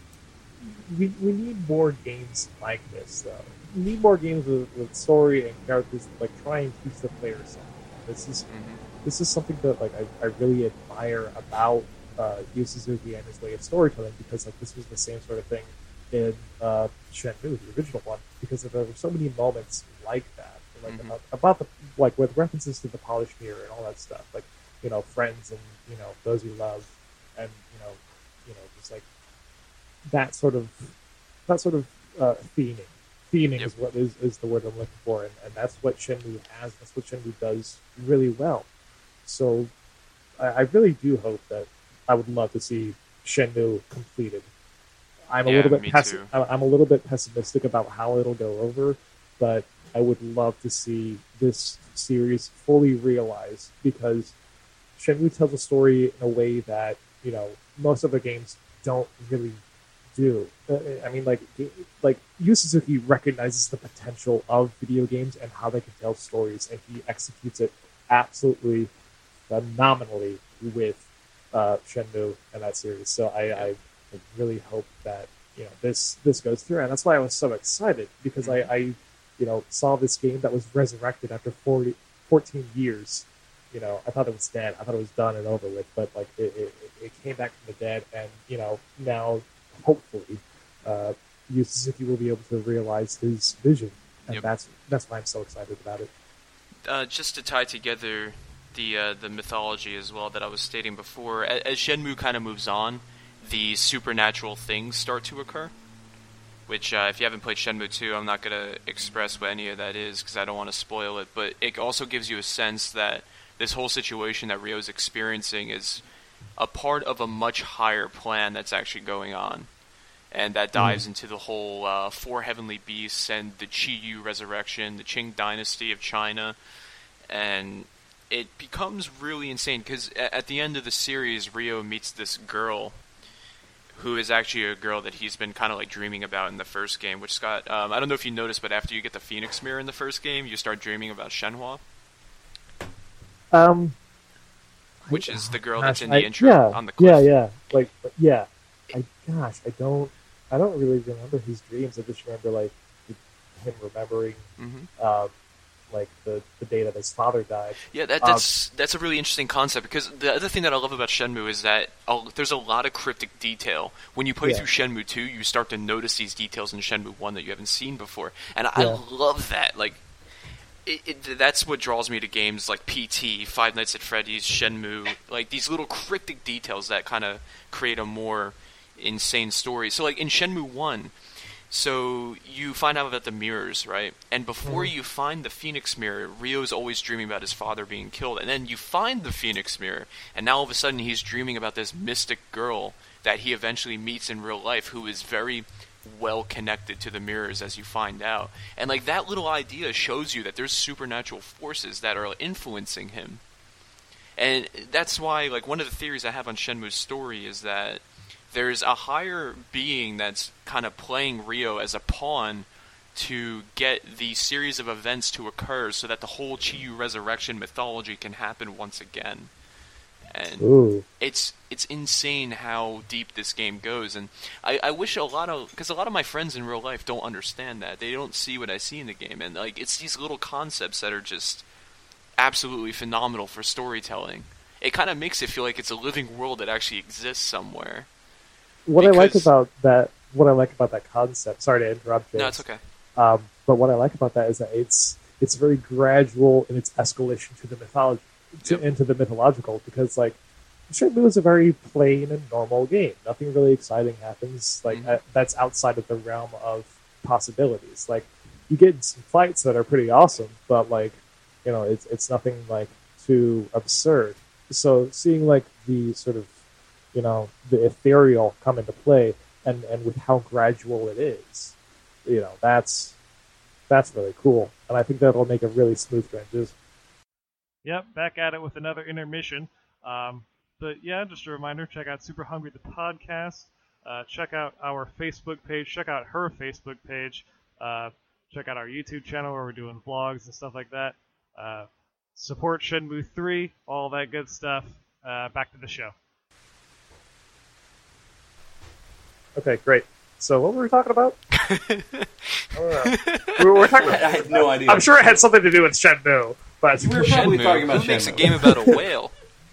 we need more games like this, though. We need more games with story and characters that like try and teach the player something. This is something that like I really admire about Yu Suzuki and his way of storytelling because like this was the same sort of thing in Shenmue, the original one, because there were so many moments like that, like about the like with references to the polished mirror and all that stuff, like friends and those you love, and just like that sort of theming. Theming is what is the word I'm looking for, and that's what Shenmue has. That's what Shenmue does really well. So I really do hope that I would love to see Shenmue completed. I'm a little bit pessimistic about how it'll go over, but I would love to see this series fully realized because Shenmue tells a story in a way that most other games don't really do. I mean, like Yu Suzuki recognizes the potential of video games and how they can tell stories, and he executes it absolutely phenomenally with Shenmue and that series. So I really hope that this goes through, and that's why I was so excited because I saw this game that was resurrected after 14 years. I thought it was dead. I thought it was done and over with, but like it came back from the dead, and now hopefully Yu Suzuki will be able to realize his vision, and that's why I'm so excited about it. Just to tie together the mythology as well that I was stating before, as Shenmue kind of moves on, the supernatural things start to occur. Which, if you haven't played Shenmue 2, I'm not going to express what any of that is because I don't want to spoil it. But it also gives you a sense that this whole situation that Ryo's experiencing is a part of a much higher plan that's actually going on. And that dives into the whole Four Heavenly Beasts and the Qiyu resurrection, the Qing dynasty of China. And it becomes really insane because at the end of the series, Ryo meets this girl who is actually a girl that he's been kind of like dreaming about in the first game, which Scott, I don't know if you noticed, but after you get the Phoenix Mirror in the first game, you start dreaming about Shenhua. Which is the girl that's in the intro on the cliff. Yeah. I don't really remember his dreams. I just remember like him remembering like the day that his father died. Yeah, that's a really interesting concept because the other thing that I love about Shenmue is that there's a lot of cryptic detail. When you play through Shenmue 2, you start to notice these details in Shenmue 1 that you haven't seen before, and I love that. Like, that's what draws me to games like PT, Five Nights at Freddy's, Shenmue, like these little cryptic details that kind of create a more insane story. So, like in Shenmue 1. So you find out about the mirrors, right? And before you find the Phoenix Mirror, Ryo's always dreaming about his father being killed. And then you find the Phoenix Mirror, and now all of a sudden he's dreaming about this mystic girl that he eventually meets in real life who is very well connected to the mirrors, as you find out. And like that little idea shows you that there's supernatural forces that are influencing him. And that's why, like, one of the theories I have on Shenmue's story is that there's a higher being that's kind of playing Ryo as a pawn to get the series of events to occur so that the whole Qiyu resurrection mythology can happen once again. And it's insane how deep this game goes. And I wish because a lot of my friends in real life don't understand that. They don't see what I see in the game. And like it's these little concepts that are just absolutely phenomenal for storytelling. It kind of makes it feel like it's a living world that actually exists somewhere. What I like about that concept. Sorry to interrupt, James. No, it's okay. But what I like about that is that it's very gradual in its escalation to the mythology, into the mythological. Because like, Shenmue is a very plain and normal game. Nothing really exciting happens. Like that's outside of the realm of possibilities. Like you get some fights that are pretty awesome, but like it's nothing like too absurd. so seeing like the sort of, the ethereal come into play, and with how gradual it is, that's really cool, and I think that'll make a really smooth transition. Yep, back at it with another intermission. But yeah, just a reminder, check out Super Hungry the podcast. Check out our Facebook page. Check out her Facebook page. Check out our YouTube channel where we're doing vlogs and stuff like that. Support Shenmue 3, all that good stuff. Back to the show. Okay, great. So what were we talking about? I don't know. We were talking about, I had no idea. I'm sure it had something to do with Shenmue, but We were probably Shenmue. talking about Who makes a Shenmue. game about a whale?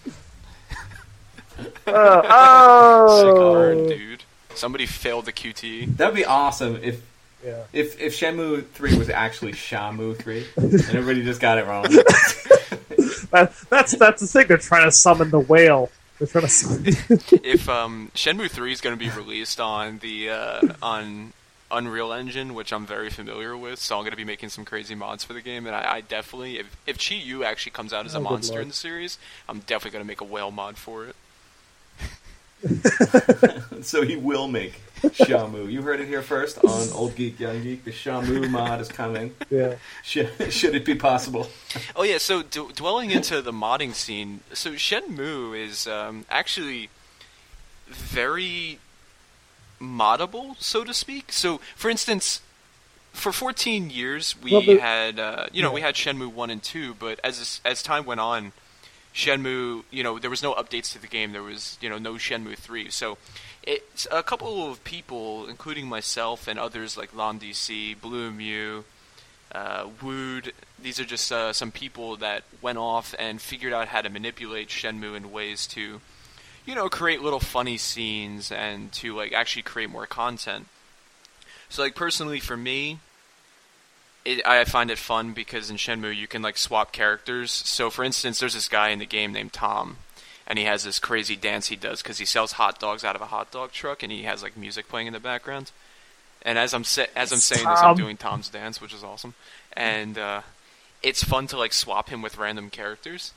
Sick oh, hard, dude. Somebody failed the QTE. That'd be awesome if yeah. Shenmue 3 was actually Shamu 3, and everybody just got it wrong. That's the thing. They're trying to summon the whale. They're trying to summon. If Shenmue 3 is going to be released on the on Unreal Engine, which I'm very familiar with, so I'm going to be making some crazy mods for the game, and I definitely, if Chi-Yu actually comes out as a Oh, good monster lord. in the series, I'm definitely going to make a whale mod for it. So he will make Shamu. You heard it here first on Old Geek, Young Geek. The Shamu mod is coming. Yeah. Should it be possible? Oh yeah, so dwelling into the modding scene, so Shenmue is actually very moddable, so to speak. So, for instance, for 14 years we Well, had, we had Shenmue 1 and 2, but as time went on, Shenmue, there was no updates to the game. There was, no Shenmue 3. So, it's a couple of people, including myself and others like LonDC, Blue Mew, Wood. These are just some people that went off and figured out how to manipulate Shenmue in ways to, create little funny scenes and to actually create more content. So personally for me, I find it fun because in Shenmue you can swap characters. So for instance, there's this guy in the game named Tom, and he has this crazy dance he does because he sells hot dogs out of a hot dog truck, and he has music playing in the background. And as I'm saying this, I'm doing Tom's dance, which is awesome. And it's fun to swap him with random characters.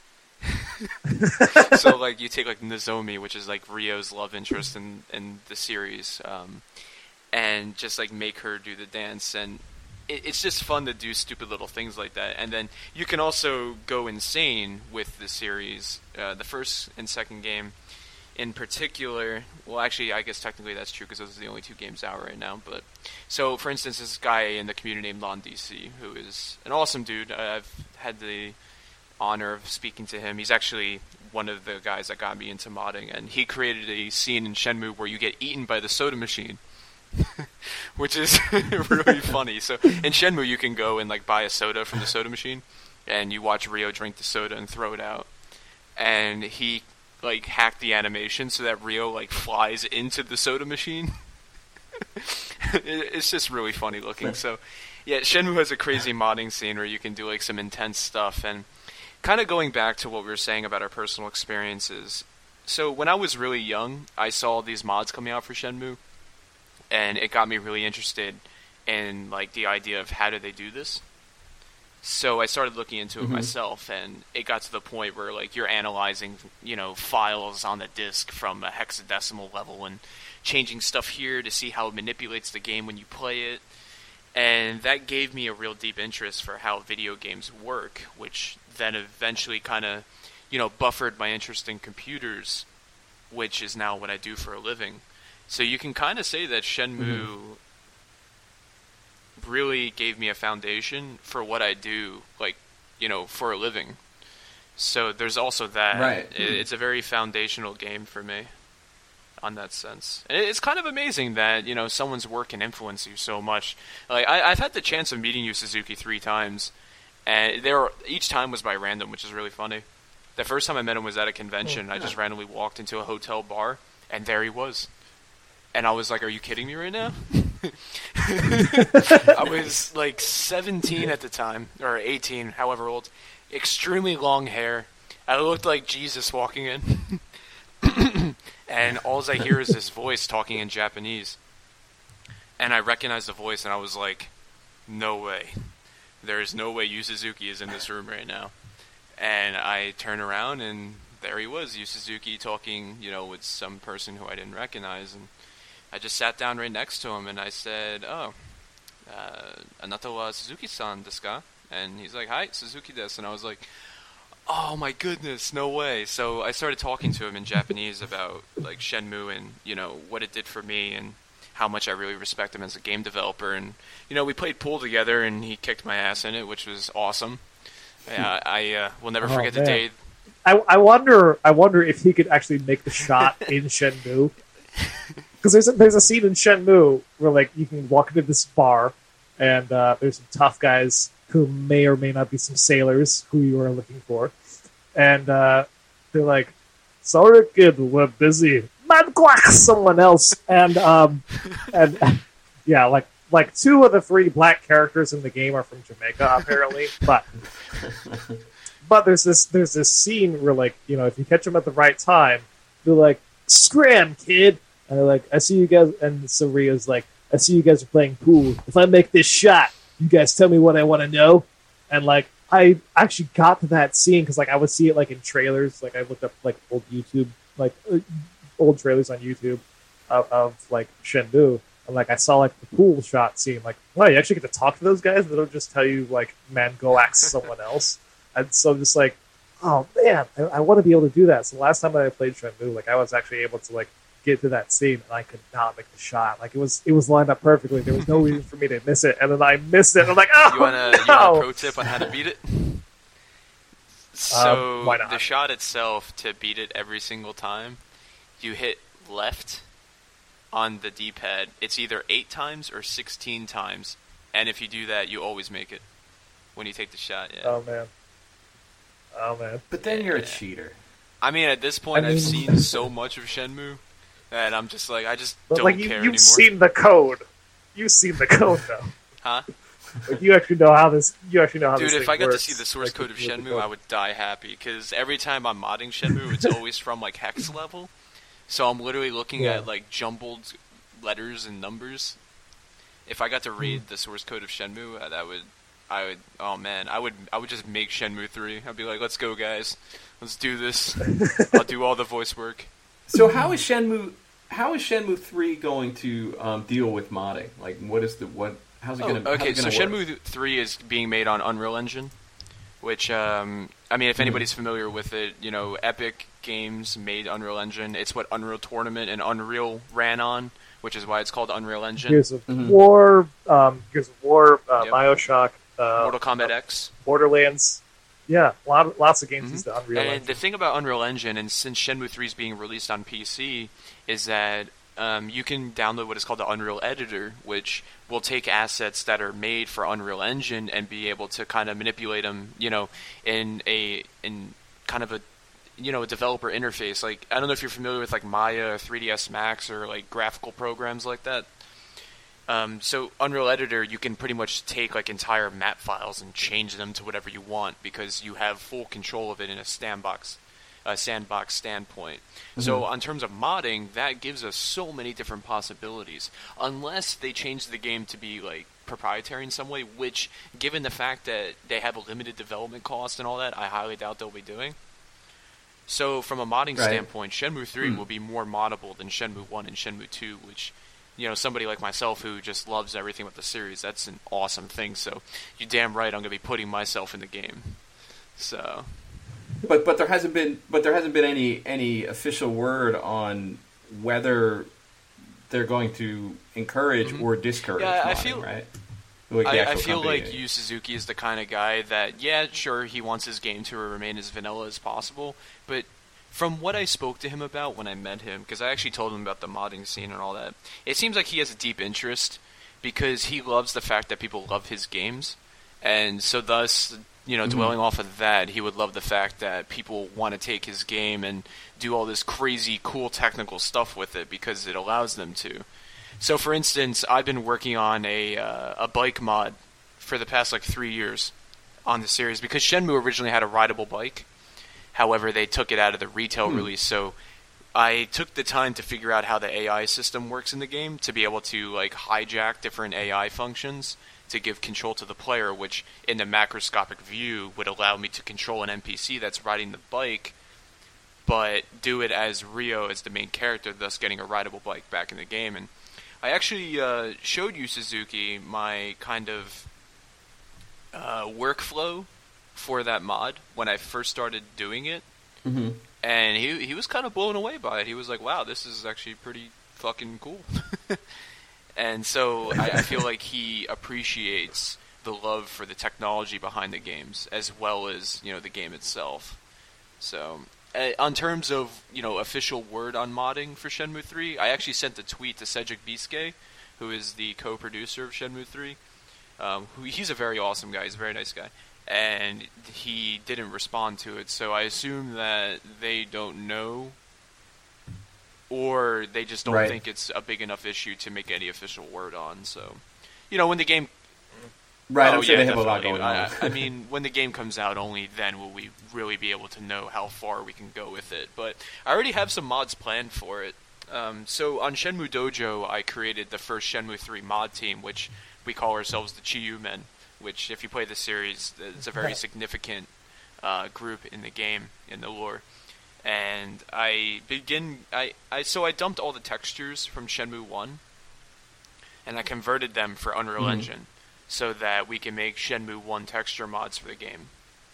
So you take Nozomi, which is Ryo's love interest in the series, and just make her do the dance, and it's just fun to do stupid little things like that. And then you can also go insane with the series. The first and second game in particular, well actually I guess technically that's true because those are the only two games out right now, but so for instance this guy in the community named LonDC, who is an awesome dude. I've had the honor of speaking to him. He's actually one of the guys that got me into modding, and he created a scene in Shenmue where you get eaten by the soda machine. Which is really funny. So in Shenmue you can go and buy a soda from the soda machine, and you watch Ryo drink the soda and throw it out, and he hacked the animation so that Ryo flies into the soda machine. It's just really funny looking. So yeah, Shenmue has a crazy modding scene where you can do some intense stuff. And kind of going back to what we were saying about our personal experiences, so when I was really young I saw these mods coming out for Shenmue, and it got me really interested in the idea of how do they do this. So I started looking into it myself, and it got to the point where you're analyzing files on the disk from a hexadecimal level and changing stuff here to see how it manipulates the game when you play it. And that gave me a real deep interest for how video games work, which then eventually kind of buffered my interest in computers, which is now what I do for a living. So you can kind of say that Shenmue really gave me a foundation for what I do, for a living. So there's also that. Right. It's a very foundational game for me, on that sense. And it's kind of amazing that, someone's work can influence you so much. I've had the chance of meeting you, Suzuki, 3 times, and each time was by random, which is really funny. The first time I met him was at a convention. I just randomly walked into a hotel bar, and there he was. And I was like, are you kidding me right now? I was 17 at the time, or 18, however old. Extremely long hair. I looked like Jesus walking in. And all I hear is this voice talking in Japanese. And I recognized the voice, and I was like, no way. There is no way Yu Suzuki is in this room right now. And I turn around, and there he was, Yu Suzuki, talking, with some person who I didn't recognize, and I just sat down right next to him, and I said, "Anata wa Suzuki-san desu ka?" And he's like, "Hi, Suzuki desu." And I was like, "Oh my goodness, no way!" So I started talking to him in Japanese about like Shenmue and what it did for me and how much I really respect him as a game developer. And we played pool together, and he kicked my ass in it, which was awesome. Yeah, I will never forget the day. I wonder if he could actually make the shot in Shenmue. Because there's a scene in Shenmue where like you can walk into this bar, and there's some tough guys who may or may not be some sailors who you are looking for, and they're like, "Sorry, kid, we're busy. Man, quack someone else." And yeah, like 2 of the 3 black characters in the game are from Jamaica, apparently, but there's this scene where like if you catch them at the right time, they're like, "Scram, kid," and they're like, "I see you guys," and so Rio's like, "I see you guys are playing pool. If I make this shot, you guys tell me what I want to know." And like I actually got to that scene because like I would see it like in trailers. Like I looked up like old YouTube, like old trailers on YouTube of like Shenmue, and like I saw like the pool shot scene. Like, wow, you actually get to talk to those guys. They don't just tell you like, "Man, go axe someone else." And so I'm just like, oh man, I want to be able to do that. So last time that I played Shenmue, like I was actually able to like get to that scene, and I could not make the shot. Like it was lined up perfectly. There was no reason for me to miss it, and then I missed it. I'm like, oh, you want a pro tip on how to beat it? So why not? The shot itself, to beat it every single time, you hit left on the D-pad. It's either 8 times or 16 times, and if you do that, you always make it when you take the shot. Yeah. Oh man. But then you're a cheater. I mean, at this point, I've seen so much of Shenmue that I'm just like, I just don't like, care you've anymore. Seen the code. You've seen the code, though. Huh? Like, you actually know how this. Dude, if I got works. to see the source like, code of Shenmue, I would die happy, because every time I'm modding Shenmue, it's always from like hex level. So I'm literally looking at like jumbled letters and numbers. If I got to read the source code of Shenmue, I would just make Shenmue 3. I'd be like, "Let's go, guys. Let's do this. I'll do all the voice work." So how is Shenmue 3 going to deal with modding? Like, how's it going to? Okay, so Shenmue 3 is being made on Unreal Engine, which I mean, if anybody's familiar with it, Epic Games made Unreal Engine. It's what Unreal Tournament and Unreal ran on, which is why it's called Unreal Engine. Gears of War, BioShock, Mortal Kombat X, Borderlands. Yeah, lots of games use the Unreal Engine. Engine. The thing about Unreal Engine, and since Shenmue 3 is being released on PC, is that you can download what is called the Unreal Editor, which will take assets that are made for Unreal Engine and be able to kind of manipulate them, in kind of a developer interface. Like, I don't know if you're familiar with like Maya or 3ds Max or like graphical programs like that. So Unreal Editor, you can pretty much take like entire map files and change them to whatever you want, because you have full control of it in a sandbox standpoint. So in terms of modding, that gives us so many different possibilities, unless they change the game to be like proprietary in some way, which, given the fact that they have a limited development cost and all that, I highly doubt they'll be doing. So from a modding standpoint, Shenmue 3 will be more moddable than Shenmue 1 and Shenmue 2, which, somebody like myself who just loves everything with the series, that's an awesome thing. So you're damn right, I'm going to be putting myself in the game. So, but there hasn't been any official word on whether they're going to encourage or discourage modding, right? I feel like Yu Suzuki is the kind of guy that, yeah, sure, he wants his game to remain as vanilla as possible, but from what I spoke to him about when I met him, because I actually told him about the modding scene and all that, it seems like he has a deep interest, because he loves the fact that people love his games, and so thus, dwelling off of that, he would love the fact that people want to take his game and do all this crazy, cool technical stuff with it, because it allows them to. So, for instance, I've been working on a bike mod for the past, 3 years on the series, because Shenmue originally had a rideable bike. However, they took it out of the retail release, so I took the time to figure out how the AI system works in the game to be able to, hijack different AI functions to give control to the player, which, in the macroscopic view, would allow me to control an NPC that's riding the bike but do it as Rio as the main character, thus getting a rideable bike back in the game. And I actually showed Yu Suzuki my kind of workflow for that mod when I first started doing it, and he was kind of blown away by it. He was like, "Wow, this is actually pretty fucking cool." And so I feel like he appreciates the love for the technology behind the games as well as the game itself. So on terms of official word on modding for Shenmue 3, I actually sent a tweet to Cedric Biscay, who is the co-producer of Shenmue 3. He's a very awesome guy. He's a very nice guy. And he didn't respond to it, so I assume that they don't know, or they just don't think it's a big enough issue to make any official word on. So, when the game... Right, I'm sure they have a lot going on. I mean, when the game comes out, only then will we really be able to know how far we can go with it. But I already have some mods planned for it. So on Shenmue Dojo, I created the first Shenmue 3 mod team, which we call ourselves the Chiyu Men, which, if you play the series, it's a very significant group in the game, in the lore. And so I dumped all the textures from Shenmue 1, and I converted them for Unreal Engine, so that we can make Shenmue 1 texture mods for the game.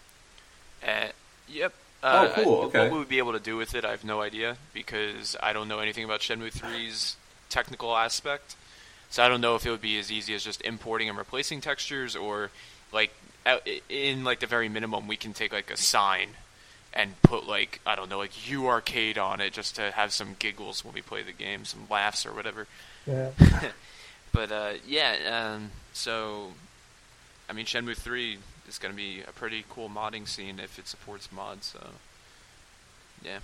Yep. Oh, cool, okay. What we would be able to do with it, I have no idea, because I don't know anything about Shenmue 3's technical aspect. So I don't know if it would be as easy as just importing and replacing textures, or in the very minimum, we can take a sign and put U Arcade on it just to have some giggles when we play the game, some laughs or whatever. Yeah. But so I mean, Shenmue 3 is going to be a pretty cool modding scene if it supports mods. So yeah.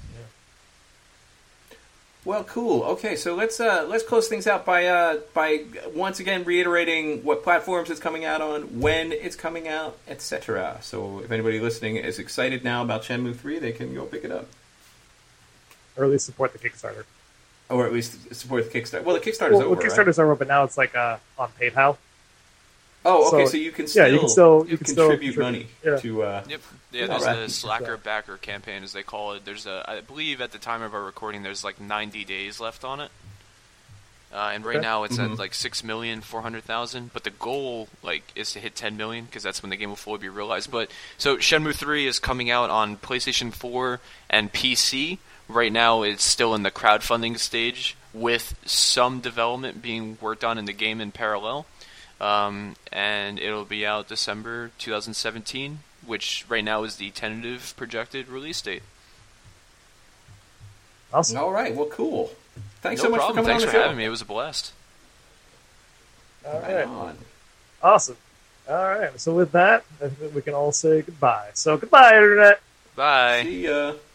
Well, cool. Okay, so let's close things out by once again reiterating what platforms it's coming out on, when it's coming out, etc. So if anybody listening is excited now about Shenmue 3, they can go pick it up, Or at least support the Kickstarter. or at least support the Kickstarter. Well, the Kickstarter's over. Well, Kickstarter's over, but now it's on PayPal. Oh, okay. So you can still contribute money to. Yep. Yeah, there's a Slacker Backer campaign, as they call it. There's I believe at the time of our recording, there's 90 days left on it. And right now it's at 6,400,000. But the goal is to hit 10 million, because that's when the game will fully be realized. But so Shenmue 3 is coming out on PlayStation 4 and PC. Right now it's still in the crowdfunding stage, with some development being worked on in the game in parallel. And it'll be out December 2017, which right now is the tentative projected release date. Awesome. All right. Well, cool. Thanks no so much problem. for coming Thanks on the for show. having me. It was a blast. All Right right. on. Awesome. All right. So with that, I think we can all say goodbye. So goodbye, Internet. Bye. See ya.